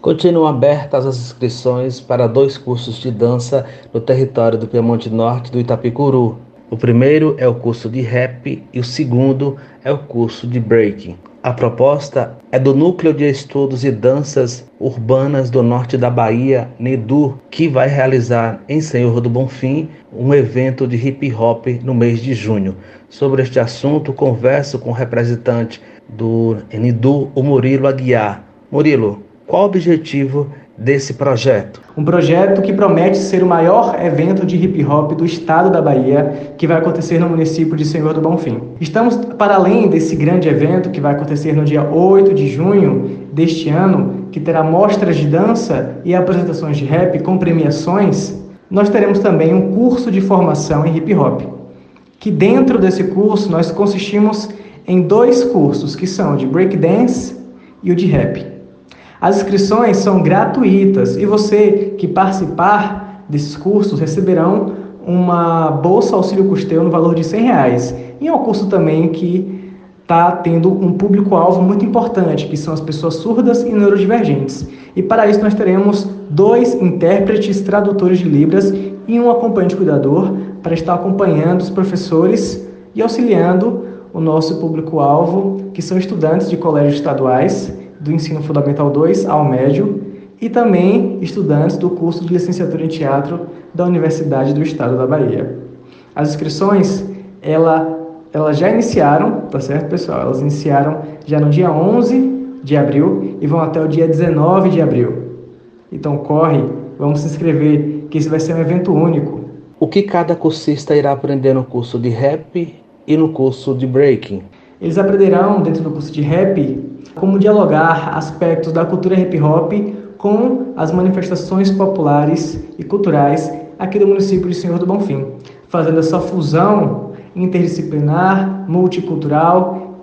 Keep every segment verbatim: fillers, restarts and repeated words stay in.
Continuam abertas as inscrições para dois cursos de dança no território do Piemonte Norte do Itapicuru. O primeiro é o curso de rap e o segundo é o curso de breaking. A proposta é do Núcleo de Estudos e Danças Urbanas do Norte da Bahia, NEDU, que vai realizar em Senhor do Bonfim um evento de hip hop no mês de junho. Sobre este assunto, converso com o representante do NEDU, o Murilo Aguiar. Murilo, qual o objetivo desse projeto? Um projeto que promete ser o maior evento de hip hop do estado da Bahia, que vai acontecer no município de Senhor do Bonfim. Estamos para além desse grande evento que vai acontecer no dia oito de junho deste ano, que terá mostras de dança e apresentações de rap com premiações. Nós teremos também um curso de formação em hip hop, que dentro desse curso nós consistimos em dois cursos, que são o de breakdance e o de rap. As inscrições são gratuitas e você que participar desses cursos receberão uma bolsa auxílio custeio no valor de cem reais. E é um curso também que está tendo um público-alvo muito importante, que são as pessoas surdas e neurodivergentes. E para isso nós teremos dois intérpretes tradutores de Libras e um acompanhante cuidador para estar acompanhando os professores e auxiliando o nosso público-alvo, que são estudantes de colégios estaduais, do ensino fundamental dois ao médio, e também estudantes do curso de licenciatura em teatro da Universidade do Estado da Bahia. As inscrições, ela, elas já iniciaram, tá certo, pessoal? Elas iniciaram já no dia onze de abril e vão até o dia dezenove de abril. Então corre, vamos se inscrever, que esse vai ser um evento único. O que cada cursista irá aprender no curso de rap e no curso de breaking? Eles aprenderão, dentro do curso de rap, como dialogar aspectos da cultura hip hop com as manifestações populares e culturais aqui do município de Senhor do Bonfim, fazendo essa fusão interdisciplinar, multicultural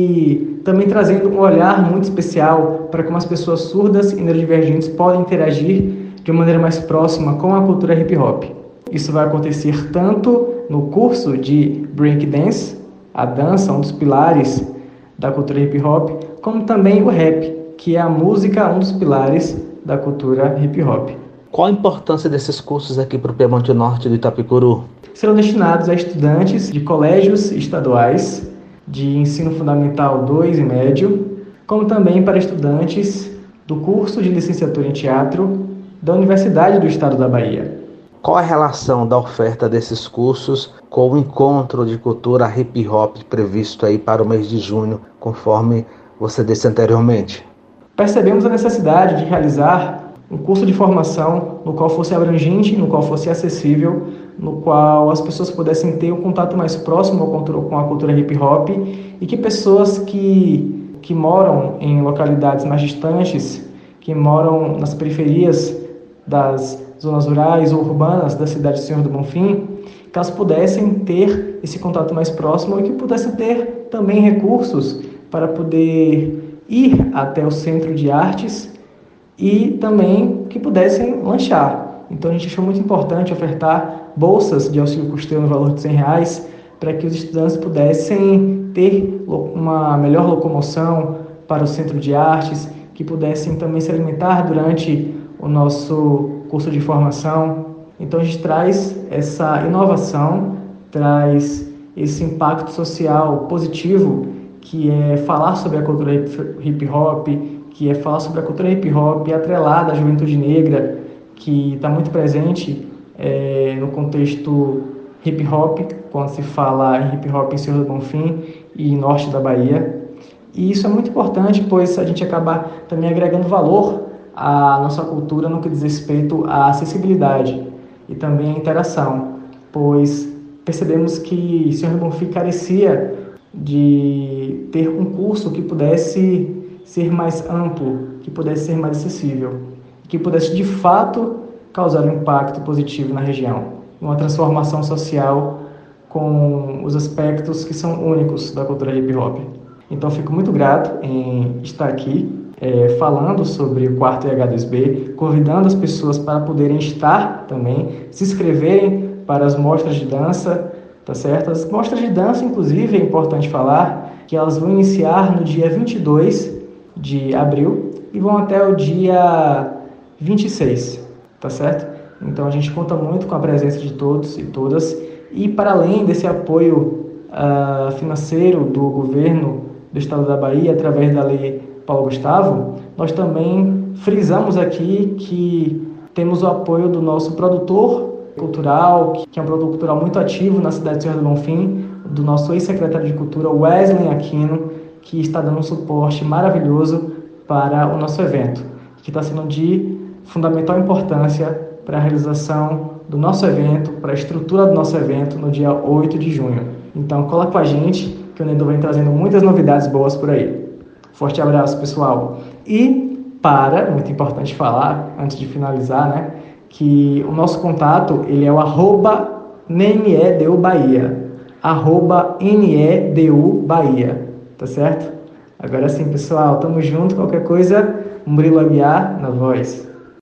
e também trazendo um olhar muito especial para como as pessoas surdas e neurodivergentes podem interagir de uma maneira mais próxima com a cultura hip hop. Isso vai acontecer tanto no curso de breakdance, a dança, um dos pilares da cultura hip hop, como também o rap, que é a música, um dos pilares da cultura hip hop. Qual a importância desses cursos aqui para o Piemonte Norte do Itapicuru? Serão destinados a estudantes de colégios estaduais, de ensino fundamental dois e médio, como também para estudantes do curso de licenciatura em teatro da Universidade do Estado da Bahia. Qual a relação da oferta desses cursos com o encontro de cultura hip hop previsto aí para o mês de junho, conforme você disse anteriormente? Percebemos a necessidade de realizar um curso de formação no qual fosse abrangente, no qual fosse acessível, no qual as pessoas pudessem ter um contato mais próximo com a cultura hip hop e que pessoas que, que moram em localidades mais distantes, que moram nas periferias das zonas rurais ou urbanas da cidade de Senhor do Bonfim, que elas pudessem ter esse contato mais próximo e que pudessem ter também recursos para poder ir até o centro de artes e também que pudessem lanchar. Então a gente achou muito importante ofertar bolsas de auxílio custeio no valor de cem reais para que os estudantes pudessem ter uma melhor locomoção para o centro de artes, que pudessem também se alimentar durante o nosso curso de formação. Então a gente traz essa inovação, traz esse impacto social positivo, que é falar sobre a cultura hip hop, que é falar sobre a cultura hip hop atrelada à juventude negra, que está muito presente é, no contexto hip hop, quando se fala em hip hop em Senhor do Bonfim e norte da Bahia. E isso é muito importante, pois a gente acaba também agregando valor à nossa cultura no que diz respeito à acessibilidade e também à interação, pois percebemos que Senhor do Bonfim carecia de ter um curso que pudesse ser mais amplo, que pudesse ser mais acessível, que pudesse de fato causar um impacto positivo na região, uma transformação social com os aspectos que são únicos da cultura hip hop. Então fico muito grato em estar aqui é, falando sobre o quarto I H dois B, convidando as pessoas para poderem estar também, se inscreverem para as mostras de dança, tá certo? As mostras de dança, inclusive, é importante falar que elas vão iniciar no dia vinte e dois de abril e vão até o dia vinte e seis, tá certo? Então a gente conta muito com a presença de todos e todas, e para além desse apoio uh, financeiro do governo do estado da Bahia, através da Lei Paulo Gustavo, nós também frisamos aqui que temos o apoio do nosso produtor cultural, que é um produtor cultural muito ativo na cidade de Senhor do Bonfim, do nosso ex-secretário de Cultura, Wesley Aquino, que está dando um suporte maravilhoso para o nosso evento, que está sendo de fundamental importância para a realização do nosso evento, para a estrutura do nosso evento no dia oito de junho. Então, cola com a gente, que o Nedu vem trazendo muitas novidades boas por aí. Forte abraço, pessoal. E para, muito importante falar, antes de finalizar, né, que o nosso contato, ele é o arroba NEDU Bahia, arroba NEDU Bahia, tá certo? Agora sim, pessoal, tamo junto, qualquer coisa, Murilo Aguiar na voz.